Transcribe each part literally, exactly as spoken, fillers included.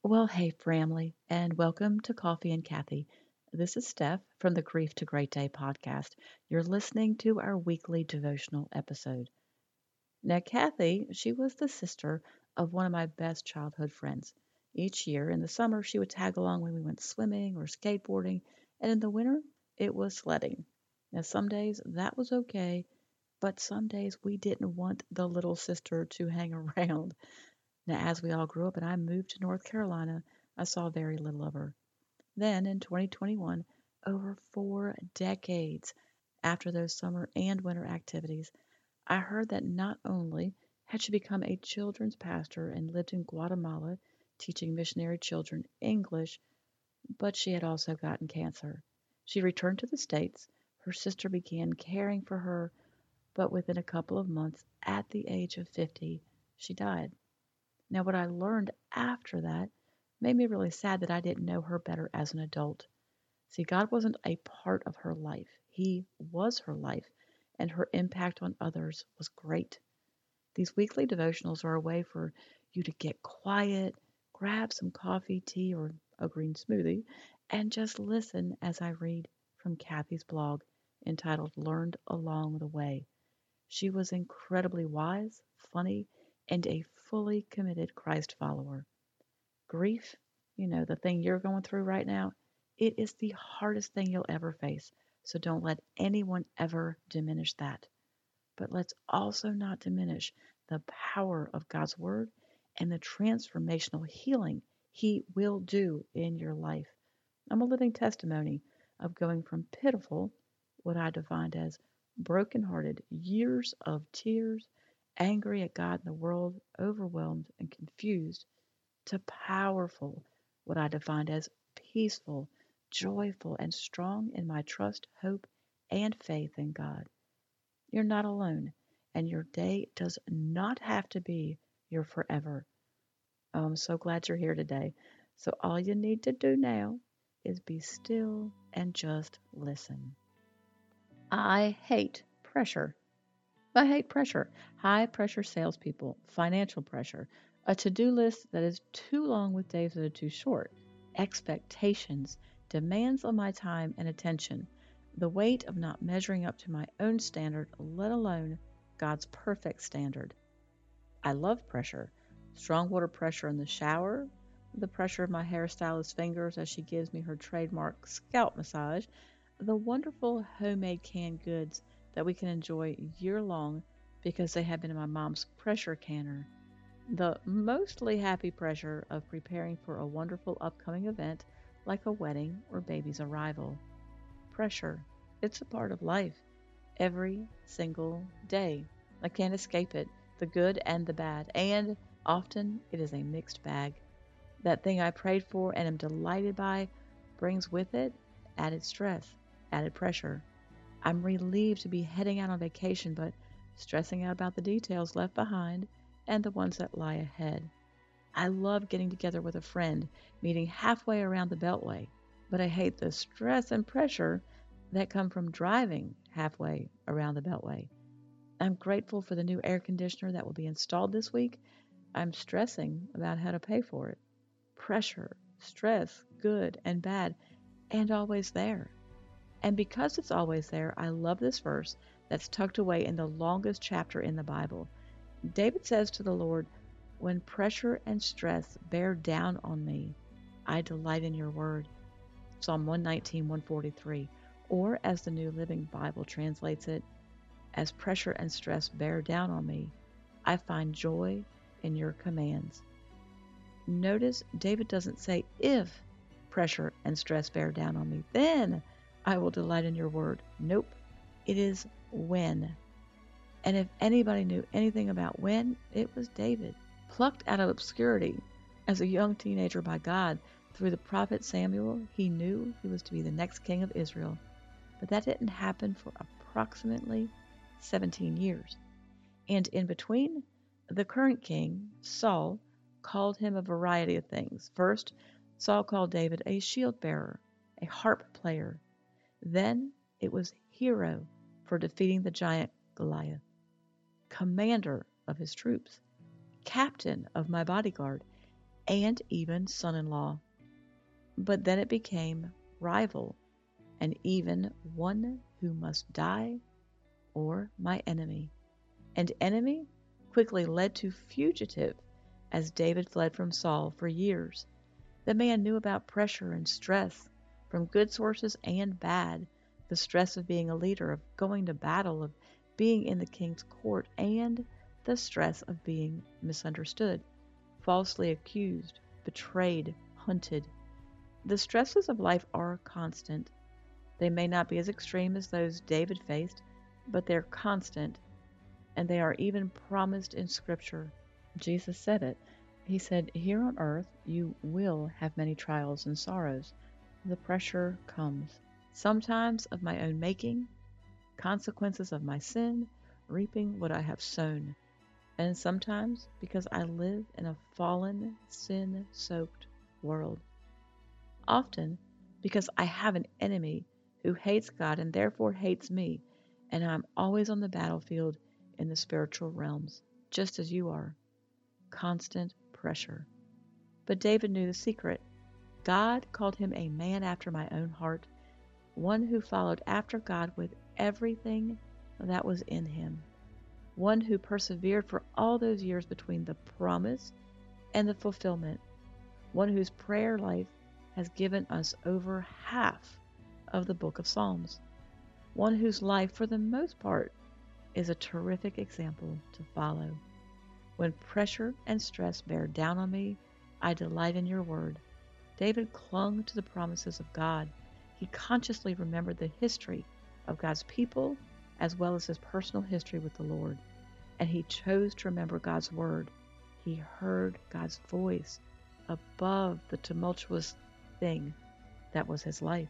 Well, hey, family, and welcome to Coffee and Kathy. This is Steph from the Grief to Great Day podcast. You're listening to our weekly devotional episode. Now, Kathy, she was the sister of one of my best childhood friends. Each year in the summer, she would tag along when we went swimming or skateboarding, and in the winter, it was sledding. Now, some days that was okay, but some days we didn't want the little sister to hang around. Now, as we all grew up and I moved to North Carolina, I saw very little of her. Then in twenty twenty-one, over four decades after those summer and winter activities, I heard that not only had she become a children's pastor and lived in Guatemala teaching missionary children English, but she had also gotten cancer. She returned to the States. Her sister began caring for her, but within a couple of months, at the age of fifty, she died. Now, what I learned after that made me really sad that I didn't know her better as an adult. See, God wasn't a part of her life, He was her life, and her impact on others was great. These weekly devotionals are a way for you to get quiet, grab some coffee, tea, or a green smoothie, and just listen as I read from Kathy's blog entitled Learned Along the Way. She was incredibly wise, funny, and a fully committed Christ follower. Grief, you know, the thing you're going through right now, it is the hardest thing you'll ever face. So don't let anyone ever diminish that. But let's also not diminish the power of God's word and the transformational healing He will do in your life. I'm a living testimony of going from pitiful, what I defined as brokenhearted, years of tears, angry at God and the world, overwhelmed and confused, to powerful, what I defined as peaceful, joyful, and strong in my trust, hope, and faith in God. You're not alone, and your day does not have to be your forever. Oh, I'm so glad you're here today. So, all you need to do now is be still and just listen. I hate pressure. I hate pressure. High pressure salespeople, financial pressure, a to do list that is too long with days that are too short, expectations, demands on my time and attention, the weight of not measuring up to my own standard, let alone God's perfect standard. I love pressure. Strong water pressure in the shower, the pressure of my hairstylist's fingers as she gives me her trademark scalp massage, the wonderful homemade canned goods that we can enjoy year long because they have been in my mom's pressure canner, the mostly happy pressure of preparing for a wonderful upcoming event like a wedding or baby's arrival. Pressure, it's a part of life every single day. I can't escape it, the good and the bad, and often it is a mixed bag. That thing I prayed for and am delighted by brings with it added stress, added pressure. I'm relieved to be heading out on vacation, but stressing out about the details left behind and the ones that lie ahead. I love getting together with a friend, meeting halfway around the Beltway, but I hate the stress and pressure that come from driving halfway around the Beltway. I'm grateful for the new air conditioner that will be installed this week. I'm stressing about how to pay for it. Pressure, stress, good and bad, and always there. And because it's always there, I love this verse that's tucked away in the longest chapter in the Bible. David says to the Lord, when pressure and stress bear down on me, I delight in your word. Psalm one nineteen, one forty-three. Or as the New Living Bible translates it, as pressure and stress bear down on me, I find joy in your commands. Notice David doesn't say if pressure and stress bear down on me, then I will delight in your word. Nope, it is when. And if anybody knew anything about when, it was David, plucked out of obscurity as a young teenager by God through the prophet Samuel. He knew he was to be the next king of Israel, but that didn't happen for approximately seventeen years. And in between, the current king, Saul, called him a variety of things. First, Saul called David a shield bearer, a harp player. Then it was hero for defeating the giant Goliath, commander of his troops, captain of my bodyguard, and even son-in-law. But then it became rival, and even one who must die, or my enemy. And enemy quickly led to fugitive, as David fled from Saul for years. The man knew about pressure and stress from good sources and bad, the stress of being a leader, of going to battle, of being in the king's court, and the stress of being misunderstood, falsely accused, betrayed, hunted. The stresses of life are constant. They may not be as extreme as those David faced, but they're constant, and they are even promised in Scripture. Jesus said it. He said, "Here on earth you will have many trials and sorrows." The pressure comes, sometimes of my own making, consequences of my sin, reaping what I have sown, and sometimes because I live in a fallen, sin-soaked world. Often because I have an enemy who hates God and therefore hates me, and I'm always on the battlefield in the spiritual realms, just as you are. Constant pressure. But David knew the secret. God called him a man after my own heart, one who followed after God with everything that was in him, one who persevered for all those years between the promise and the fulfillment, one whose prayer life has given us over half of the book of Psalms, one whose life, for the most part, is a terrific example to follow. When pressure and stress bear down on me, I delight in your word. David clung to the promises of God. He consciously remembered the history of God's people as well as his personal history with the Lord. And he chose to remember God's word. He heard God's voice above the tumultuous thing that was his life.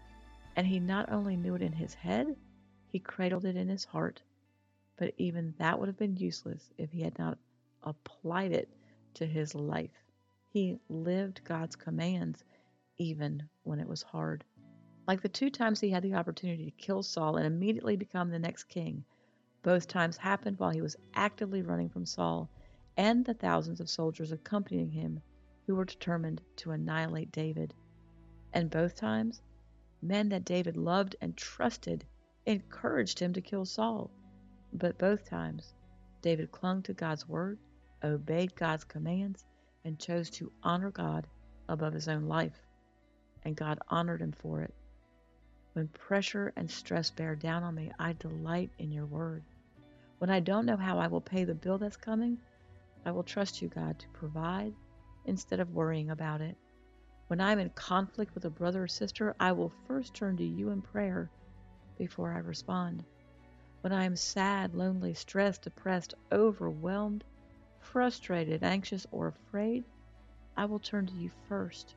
And he not only knew it in his head, he cradled it in his heart. But even that would have been useless if he had not applied it to his life. He lived God's commands even when it was hard. Like the two times he had the opportunity to kill Saul and immediately become the next king, both times happened while he was actively running from Saul and the thousands of soldiers accompanying him who were determined to annihilate David. And both times, men that David loved and trusted encouraged him to kill Saul. But both times, David clung to God's word, obeyed God's commands, and chose to honor God above his own life. And God honored him for it. When pressure and stress bear down on me, I delight in your word. When I don't know how I will pay the bill that's coming, I will trust you, God, to provide instead of worrying about it. When I'm in conflict with a brother or sister, I will first turn to you in prayer before I respond. When I am sad, lonely, stressed, depressed, overwhelmed, frustrated, anxious, or afraid, I will turn to you first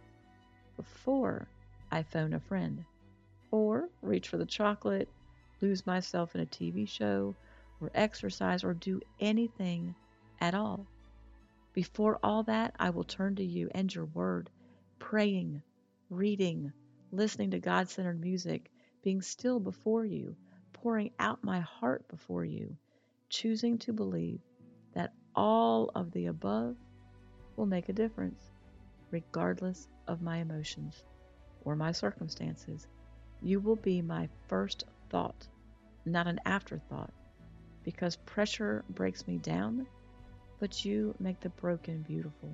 before I phone a friend or reach for the chocolate, lose myself in a T V show, or exercise, or do anything at all. Before all that, I will turn to you and your word, praying, reading, listening to God-centered music, being still before you, pouring out my heart before you, choosing to believe that all of the above will make a difference, regardless of my emotions or my circumstances. You will be my first thought, not an afterthought, because pressure breaks me down, but you make the broken beautiful.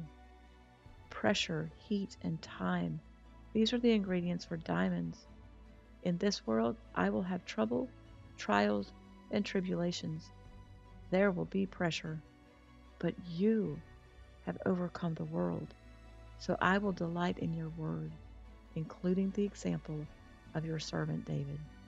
Pressure, heat, and time, these are the ingredients for diamonds. In this world, I will have trouble, trials, and tribulations. There will be pressure, but you have overcome the world. So I will delight in your word, including the example of your servant David.